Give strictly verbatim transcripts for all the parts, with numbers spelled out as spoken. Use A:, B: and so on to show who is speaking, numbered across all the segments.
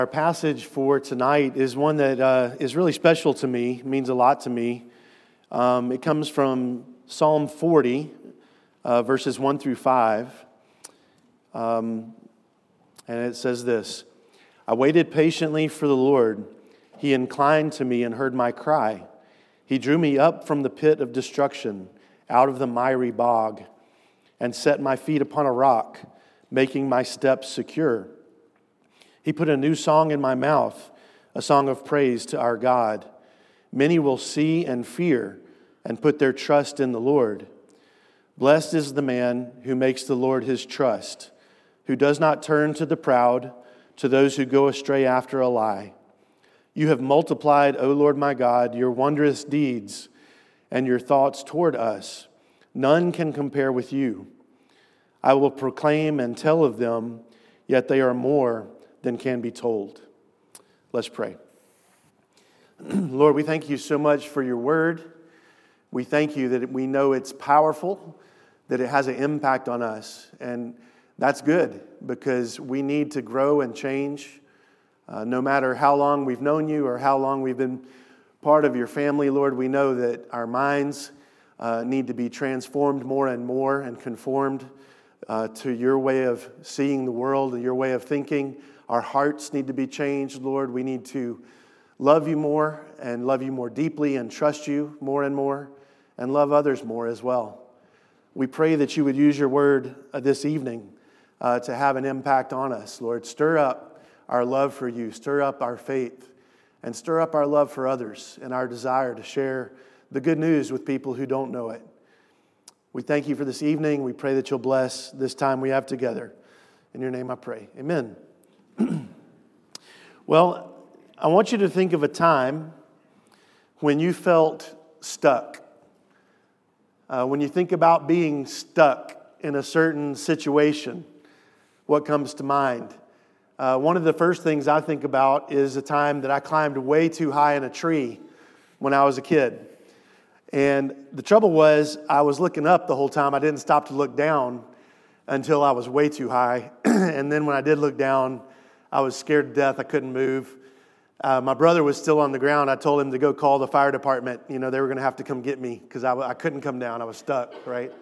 A: Our passage for tonight is one that uh, is really special to me, means a lot to me. Um, it comes from Psalm forty, uh, verses one through five. Um, and it says this: I waited patiently for the Lord. He inclined to me and heard my cry. He drew me up from the pit of destruction, out of the miry bog, and set my feet upon a rock, making my steps secure. He put a new song in my mouth, a song of praise to our God. Many will see and fear and put their trust in the Lord. Blessed is the man who makes the Lord his trust, who does not turn to the proud, to those who go astray after a lie. You have multiplied, O Lord my God, your wondrous deeds and your thoughts toward us. None can compare with you. I will proclaim and tell of them, yet they are more than can be told. Let's pray. Lord, we thank you so much for your word. We thank you that we know it's powerful, that it has an impact on us. And that's good because we need to grow and change. Uh, no matter how long we've known you or how long we've been part of your family, Lord, we know that our minds uh, need to be transformed more and more and conformed uh, to your way of seeing the world and your way of thinking. Our hearts need to be changed, Lord. We need to love you more and love you more deeply and trust you more and more and love others more as well. We pray that you would use your word uh, this evening uh, to have an impact on us, Lord. Stir up our love for you, stir up our faith, and stir up our love for others and our desire to share the good news with people who don't know it. We thank you for this evening. We pray that you'll bless this time we have together. In your name I pray. Amen. Well, I want you to think of a time when you felt stuck. Uh, when you think about being stuck in a certain situation, what comes to mind? Uh, one of the first things I think about is a time that I climbed way too high in a tree when I was a kid. And the trouble was, I was looking up the whole time. I didn't stop to look down until I was way too high. And then when I did look down, I was scared to death. I couldn't move. Uh, my brother was still on the ground. I told him to go call the fire department. You know, they were going to have to come get me because I, I couldn't come down. I was stuck, right?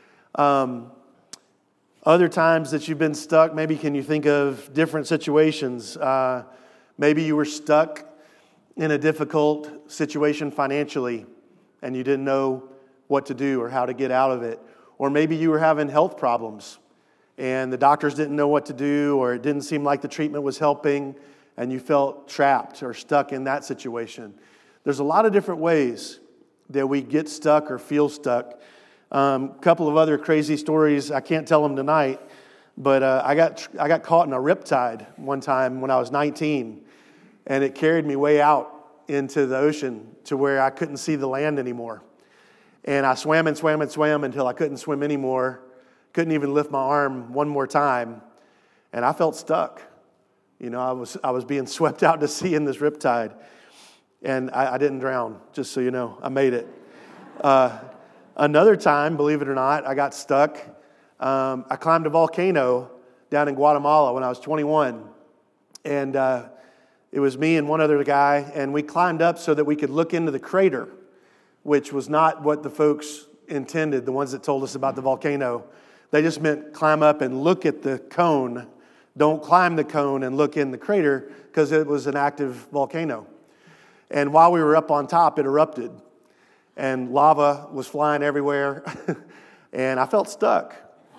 A: Um, other times that you've been stuck, maybe can you think of different situations? Uh, maybe you were stuck in a difficult situation financially and you didn't know what to do or how to get out of it. Or maybe you were having health problems and the doctors didn't know what to do, or it didn't seem like the treatment was helping, and you felt trapped or stuck in that situation. There's a lot of different ways that we get stuck or feel stuck. A um, couple of other crazy stories, I can't tell them tonight, but uh, I got I got caught in a riptide one time when I was nineteen, and it carried me way out into the ocean to where I couldn't see the land anymore. And I swam and swam and swam until I couldn't swim anymore. Couldn't even lift my arm one more time, and I felt stuck. You know, I was I was being swept out to sea in this riptide, and I, I didn't drown, just so you know. I made it. Uh, another time, believe it or not, I got stuck. Um, I climbed a volcano down in Guatemala when I was twenty-one, and uh, it was me and one other guy, and we climbed up so that we could look into the crater, which was not what the folks intended, the ones that told us about the volcano. They just meant climb up and look at the cone. Don't climb the cone and look in the crater because it was an active volcano. And while we were up on top, it erupted. And lava was flying everywhere. And I felt stuck.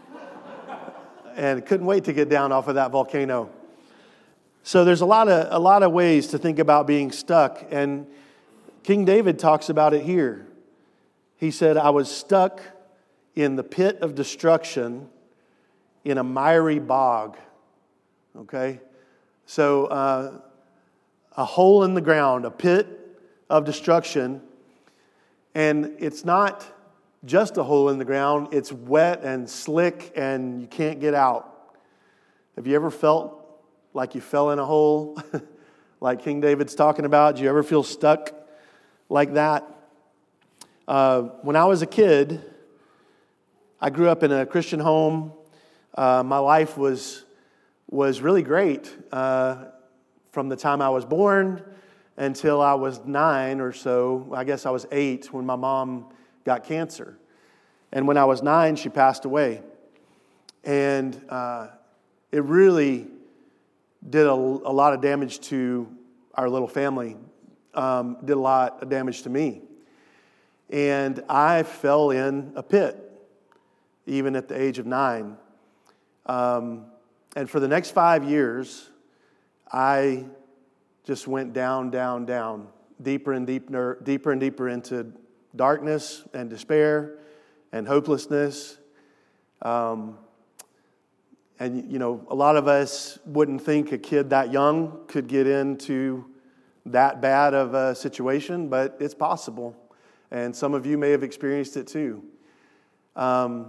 A: And couldn't wait to get down off of that volcano. So there's a lot of a lot of ways to think about being stuck. And King David talks about it here. He said, I was stuck in the pit of destruction, in a miry bog. Okay? So, uh, a hole in the ground, a pit of destruction. And it's not just a hole in the ground, it's wet and slick and you can't get out. Have you ever felt like you fell in a hole, like King David's talking about? Do you ever feel stuck like that? Uh, when I was a kid, I grew up in a Christian home. Uh, my life was was really great. Uh, from the time I was born until I was nine or so. I guess I was eight when my mom got cancer. And when I was nine, she passed away. And uh, it really did a, a lot of damage to our little family, um, did a lot of damage to me. And I fell in a pit, even at the age of nine. Um, and for the next five years, I just went down, down, down, deeper and deeper, deeper and deeper into darkness and despair and hopelessness. Um, and, you know, a lot of us wouldn't think a kid that young could get into that bad of a situation, but it's possible. And some of you may have experienced it too. Um,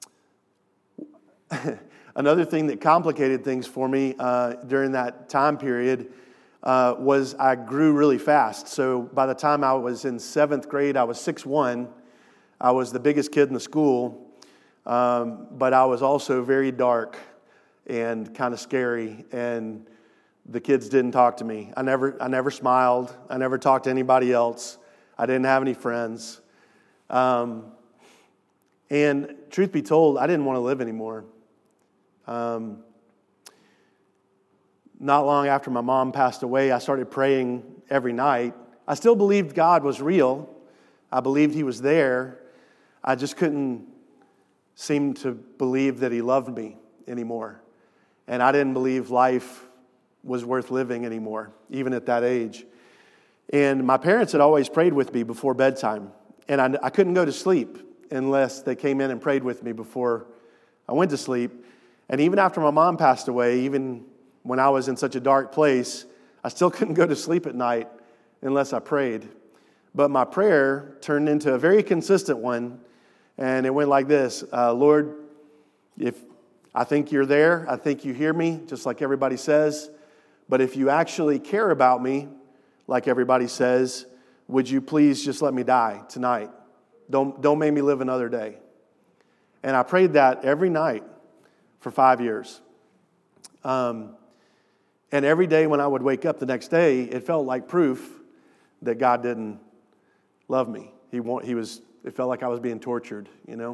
A: another thing that complicated things for me uh, during that time period uh, was I grew really fast. So by the time I was in seventh grade, I was six one. I was the biggest kid in the school, um, but I was also very dark and kind of scary, and the kids didn't talk to me. I never, I never smiled. I never talked to anybody else. I didn't have any friends. Um, and truth be told, I didn't want to live anymore. Um, not long after my mom passed away, I started praying every night. I still believed God was real. I believed He was there. I just couldn't seem to believe that He loved me anymore. And I didn't believe life was worth living anymore, even at that age. And my parents had always prayed with me before bedtime. And I, I couldn't go to sleep unless they came in and prayed with me before I went to sleep. And even after my mom passed away, even when I was in such a dark place, I still couldn't go to sleep at night unless I prayed. But my prayer turned into a very consistent one. And it went like this: uh, Lord, if I think you're there, I think you hear me, just like everybody says. But if you actually care about me, like everybody says, would you please just let me die tonight? Don't, don't make me live another day. And I prayed that every night for five years. Um, and every day when I would wake up the next day, it felt like proof that God didn't love me. He, want, he was. It felt like I was being tortured, you know.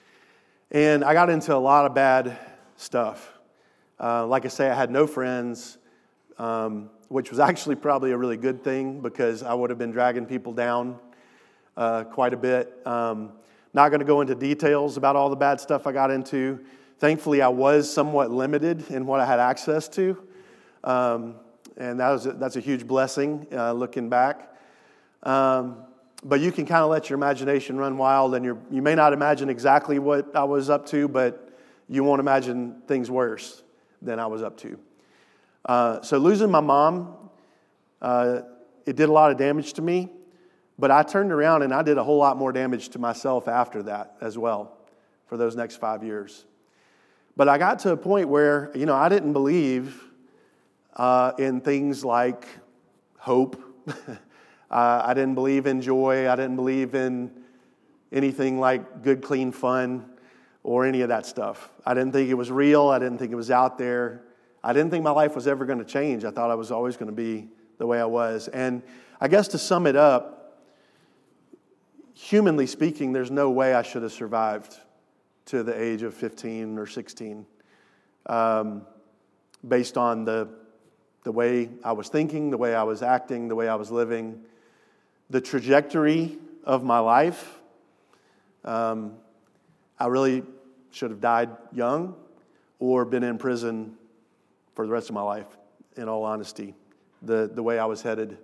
A: And I got into a lot of bad stuff. Uh, like I say, I had no friends. Um, which was actually probably a really good thing because I would have been dragging people down uh, quite a bit. Um, not going to go into details about all the bad stuff I got into. Thankfully, I was somewhat limited in what I had access to, um, and that was a, that's a huge blessing uh, looking back. Um, but you can kind of let your imagination run wild, and you you may not imagine exactly what I was up to, but you won't imagine things worse than I was up to. Uh, so losing my mom, uh, it did a lot of damage to me, but I turned around and I did a whole lot more damage to myself after that as well for those next five years. But I got to a point where, you know, I didn't believe uh, in things like hope. uh, I didn't believe in joy. I didn't believe in anything like good, clean fun or any of that stuff. I didn't think it was real. I didn't think it was out there. I didn't think my life was ever going to change. I thought I was always going to be the way I was. And I guess to sum it up, humanly speaking, there's no way I should have survived to the age of fifteen or sixteen um, based on the, the way I was thinking, the way I was acting, the way I was living, the trajectory of my life. Um, I really should have died young or been in prison for the rest of my life, in all honesty, the, the way I was headed.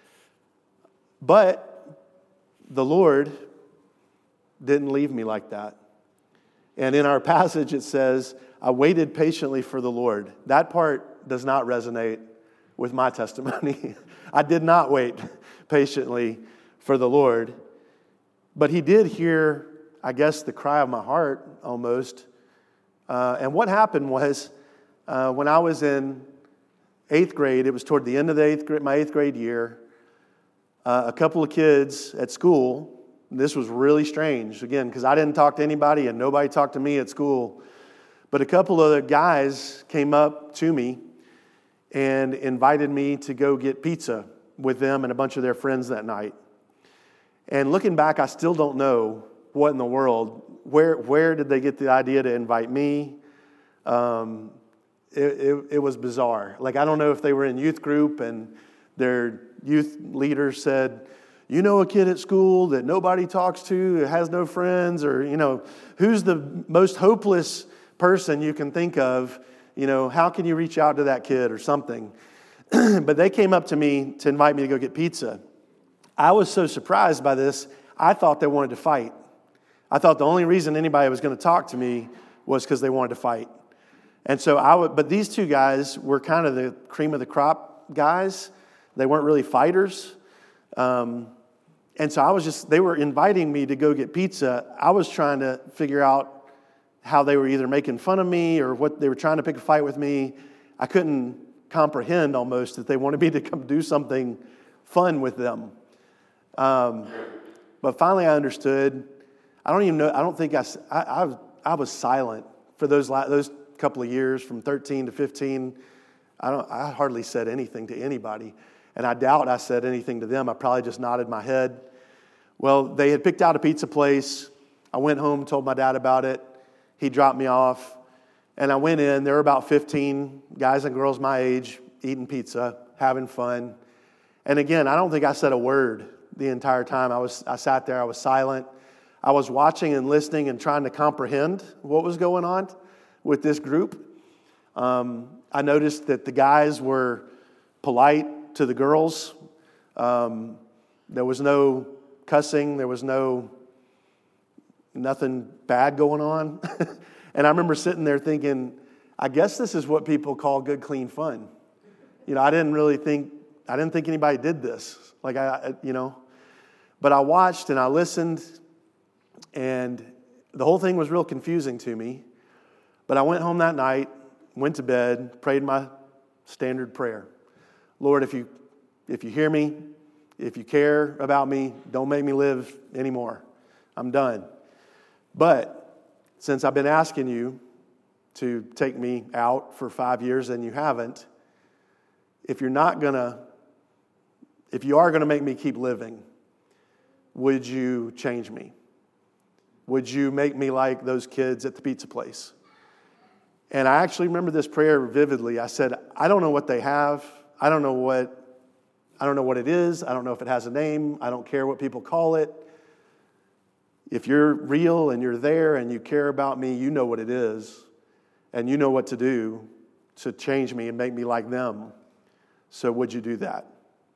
A: But the Lord didn't leave me like that. And in our passage it says, I waited patiently for the Lord. That part does not resonate with my testimony. I did not wait patiently for the Lord. But He did hear, I guess, the cry of my heart almost. Uh, and what happened was, Uh, when I was in eighth grade, it was toward the end of the eighth grade, my eighth grade year, uh, a couple of kids at school, this was really strange, again, because I didn't talk to anybody and nobody talked to me at school, but a couple of the guys came up to me and invited me to go get pizza with them and a bunch of their friends that night. And looking back, I still don't know what in the world, where where did they get the idea to invite me? Um, it, it, it was bizarre. Like, I don't know if they were in youth group and their youth leader said, you know a kid at school that nobody talks to, has no friends, or, you know, who's the most hopeless person you can think of? You know, how can you reach out to that kid or something? But they came up to me to invite me to go get pizza. I was so surprised by this, I thought they wanted to fight. I thought the only reason anybody was going to talk to me was because they wanted to fight. And so I would, but these two guys were kind of the cream of the crop guys. They weren't really fighters. Um, and so I was just, they were inviting me to go get pizza. I was trying to figure out how they were either making fun of me or what they were trying to pick a fight with me. I couldn't comprehend almost that they wanted me to come do something fun with them. Um, but finally I understood. I don't even know, I don't think I, I, I, was, I was silent for those those couple of years from thirteen to fifteen. I don't, I hardly said anything to anybody. And I doubt I said anything to them. I probably just nodded my head. Well, they had picked out a pizza place. I went home, told my dad about it. He dropped me off. And I went in. There were about fifteen guys and girls my age eating pizza, having fun. And again, I don't think I said a word the entire time. I was I sat there. I was silent. I was watching and listening and trying to comprehend what was going on with this group. Um, I noticed that the guys were polite to the girls. Um, there was no cussing. There was no nothing bad going on. And I remember sitting there thinking, I guess this is what people call good, clean fun. You know, I didn't really think, I didn't think anybody did this. Like, I, you know, but I watched and I listened, and the whole thing was real confusing to me. But I went home that night, went to bed, prayed my standard prayer. Lord, if you if you hear me, if you care about me, don't make me live anymore. I'm done. But since I've been asking you to take me out for five years and you haven't, if you're not gonna, if you are gonna make me keep living, would you change me? Would you make me like those kids at the pizza place? And I actually remember this prayer vividly. I said, I don't know what they have. I don't know what, I don't know what it is. I don't know if it has a name. I don't care what people call it. If you're real and you're there and you care about me, you know what it is. And you know what to do to change me and make me like them. So would you do that?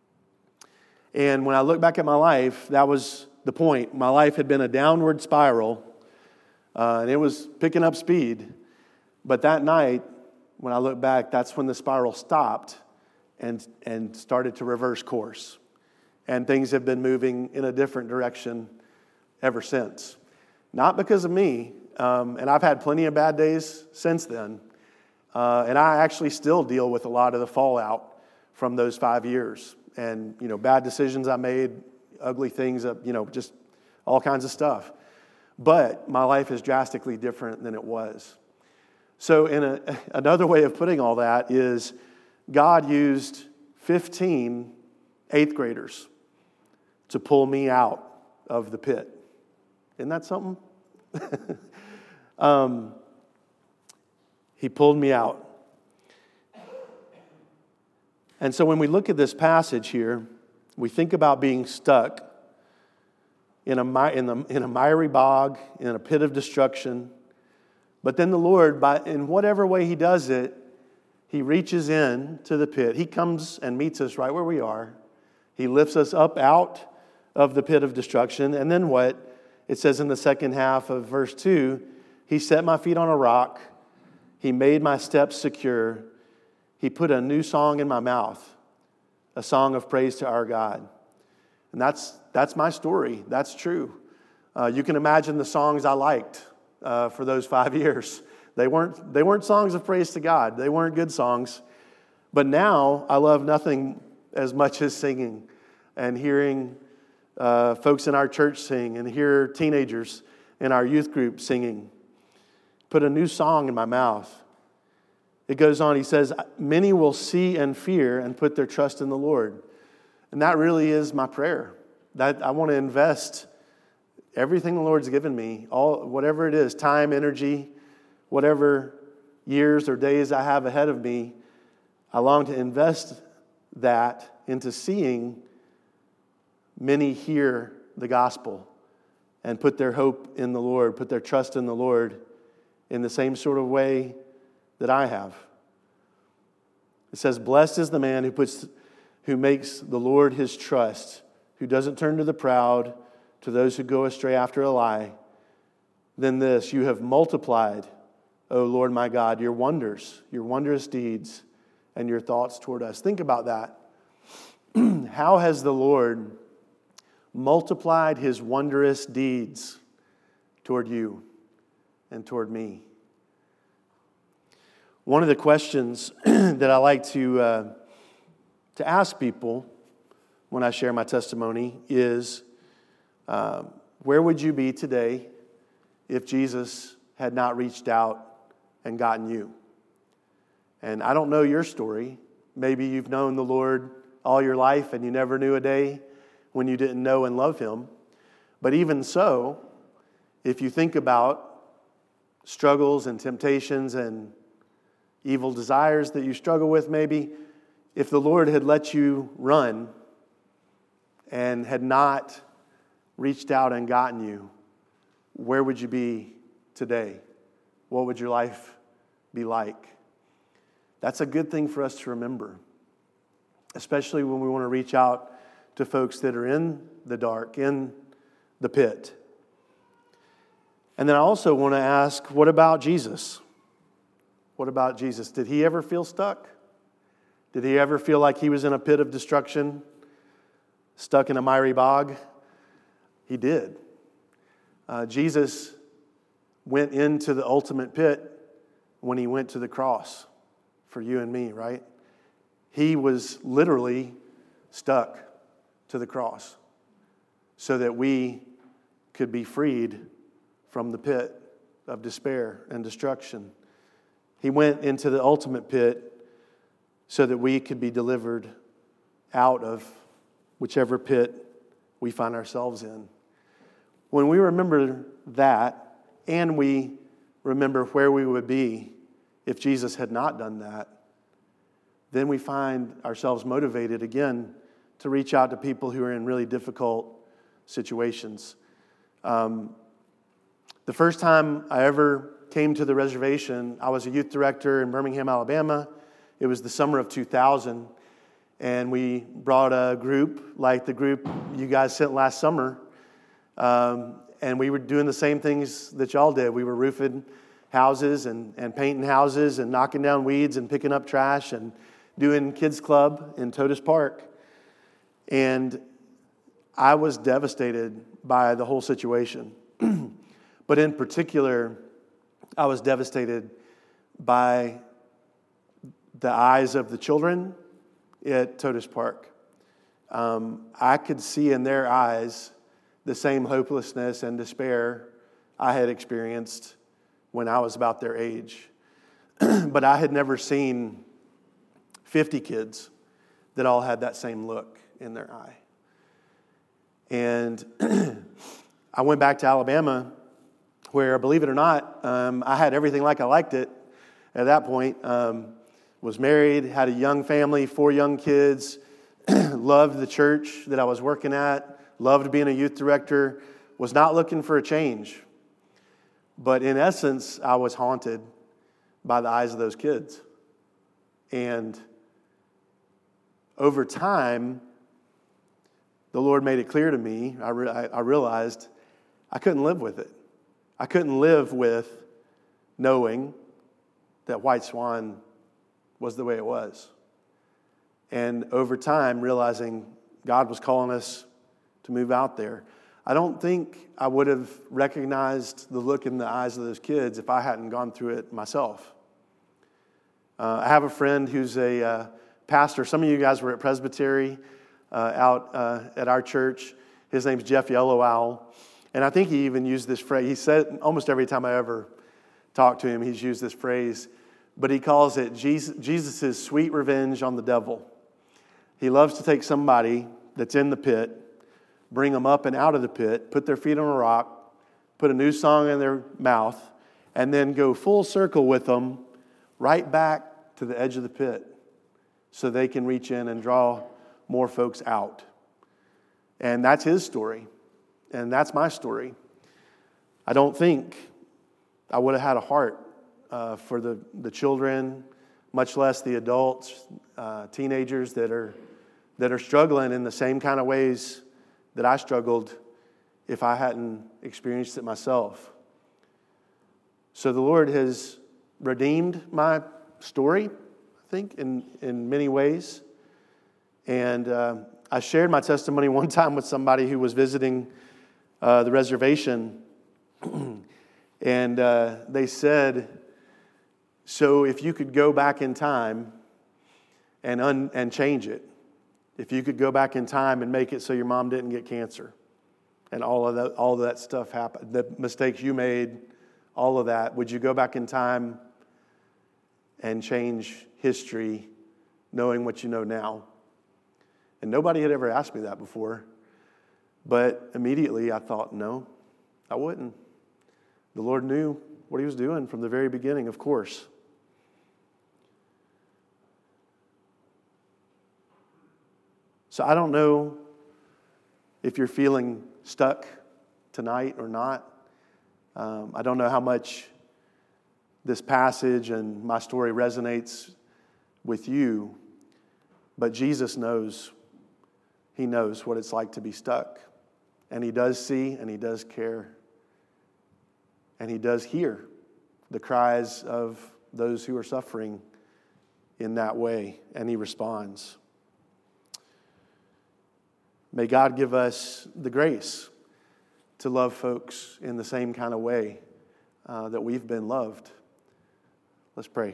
A: And when I look back at my life, that was the point. My life had been a downward spiral, uh, and it was picking up speed. But that night, when I look back, that's when the spiral stopped and, and started to reverse course. And things have been moving in a different direction ever since. Not because of me, um, and I've had plenty of bad days since then. Uh, and I actually still deal with a lot of the fallout from those five years. And, you know, bad decisions I made, ugly things, uh, you know, just all kinds of stuff. But my life is drastically different than it was. So in a, another way of putting all that is God used fifteen eighth graders to pull me out of the pit. Isn't that something? um, he pulled me out. And so when we look at this passage here, we think about being stuck in a, in, the, in a miry bog, in a pit of destruction. But then the Lord, by, in whatever way He does it, He reaches in to the pit. He comes and meets us right where we are. He lifts us up out of the pit of destruction. And then what? It says in the second half of verse two, He set my feet on a rock. He made my steps secure. He put a new song in my mouth, a song of praise to our God. And that's that's my story. That's true. Uh, you can imagine the songs I liked uh, for those five years. They weren't they weren't songs of praise to God. They weren't good songs. But now I love nothing as much as singing and hearing uh, folks in our church sing and hear teenagers in our youth group singing. Put a new song in my mouth. It goes on, he says, many will see and fear and put their trust in the Lord. And that really is my prayer. That I want to invest everything the Lord's given me, all whatever it is, time, energy, whatever years or days I have ahead of me, I long to invest that into seeing many hear the gospel and put their hope in the Lord, put their trust in the Lord in the same sort of way that I have. It says, blessed is the man who puts, who makes the Lord his trust, who doesn't turn to the proud, to those who go astray after a lie. Then this, you have multiplied, O Lord my God, your wonders, your wondrous deeds, and your thoughts toward us. Think about that. How has the Lord multiplied his wondrous deeds toward you and toward me? One of the questions that I like to uh, to ask people when I share my testimony is, uh, where would you be today if Jesus had not reached out and gotten you? And I don't know your story. Maybe you've known the Lord all your life and you never knew a day when you didn't know and love him. But even so, if you think about struggles and temptations and evil desires that you struggle with, maybe if the Lord had let you run and had not reached out and gotten you, where would you be today? What would your life be like? That's a good thing for us to remember, especially when we want to reach out to folks that are in the dark, in the pit. And then I also want to ask, what about Jesus? What about Jesus? Did he ever feel stuck? Did he ever feel like he was in a pit of destruction, stuck in a miry bog? He did. Uh, Jesus went into the ultimate pit when he went to the cross for you and me, right? He was literally stuck to the cross so that we could be freed from the pit of despair and destruction. He went into the ultimate pit so that we could be delivered out of whichever pit we find ourselves in. When we remember that, and we remember where we would be if Jesus had not done that, then we find ourselves motivated again to reach out to people who are in really difficult situations. Um, the first time I ever came to the reservation, I was a youth director in Birmingham, Alabama. It was the summer of two thousand, and we brought a group like the group you guys sent last summer, um, and we were doing the same things that y'all did. We were roofing houses and, and painting houses and knocking down weeds and picking up trash and doing kids club in Totus Park. And I was devastated by the whole situation. But in particular, I was devastated by the eyes of the children at Totus Park. Um, I could see in their eyes the same hopelessness and despair I had experienced when I was about their age. But I had never seen fifty kids that all had that same look in their eye. And I went back to Alabama, where, believe it or not, um, I had everything like I liked it at that point. Um, was married, had a young family, four young kids, loved the church that I was working at, loved being a youth director, was not looking for a change. But in essence, I was haunted by the eyes of those kids. And over time, the Lord made it clear to me, I, re- I realized I couldn't live with it. I couldn't live with knowing that White Swan was the way it was. And over time, realizing God was calling us to move out there. I don't think I would have recognized the look in the eyes of those kids if I hadn't gone through it myself. Uh, I have a friend who's a uh, pastor. Some of you guys were at Presbytery uh, out uh, at our church. His name's Jeff Yellow Owl. And I think he even used this phrase. He said almost every time I ever talked to him, he's used this phrase, but he calls it Jesus, Jesus' sweet revenge on the devil. He loves to take somebody that's in the pit, bring them up and out of the pit, put their feet on a rock, put a new song in their mouth, and then go full circle with them right back to the edge of the pit so they can reach in and draw more folks out. And that's his story. And that's my story. I don't think I would have had a heart uh, for the, the children, much less the adults, uh, teenagers that are that are struggling in the same kind of ways that I struggled if I hadn't experienced it myself. So the Lord has redeemed my story, I think, in, in many ways. And uh, I shared my testimony one time with somebody who was visiting uh, the reservation. And uh, they said, so if you could go back in time and un- and change it, if you could go back in time and make it so your mom didn't get cancer and all of that, all of that stuff happened, the mistakes you made, all of that, would you go back in time and change history knowing what you know now? And nobody had ever asked me that before. But immediately I thought, no, I wouldn't. The Lord knew what he was doing from the very beginning, of course. So I don't know if you're feeling stuck tonight or not. Um, I don't know how much this passage and my story resonates with you, but Jesus knows. He knows what it's like to be stuck. And he does see and he does care. And he does hear the cries of those who are suffering in that way. And he responds. May God give us the grace to love folks in the same kind of way uh, that we've been loved. Let's pray.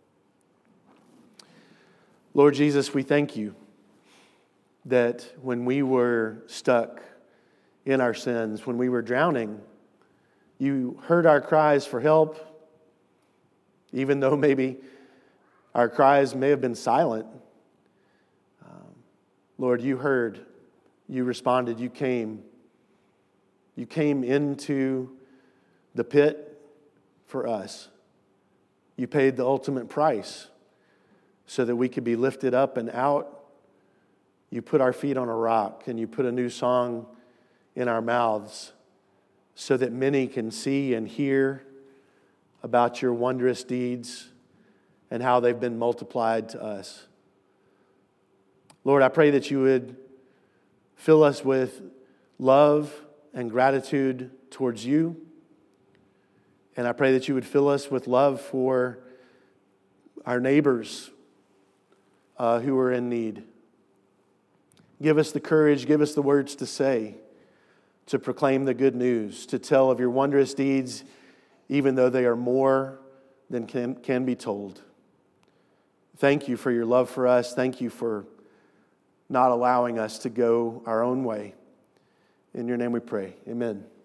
A: Lord Jesus, we thank you that when we were stuck in our sins, when we were drowning, you heard our cries for help, even though maybe our cries may have been silent. Um, Lord, you heard, you responded, you came. You came into the pit for us. You paid the ultimate price so that we could be lifted up and out. You put our feet on a rock and you put a new song in our mouths so that many can see and hear about your wondrous deeds and how they've been multiplied to us. Lord, I pray that you would fill us with love and gratitude towards you. And I pray that you would fill us with love for our neighbors uh, who are in need. Give us the courage, give us the words to say, to proclaim the good news, to tell of your wondrous deeds, even though they are more than can, can be told. Thank you for your love for us. Thank you for not allowing us to go our own way. In your name we pray. Amen.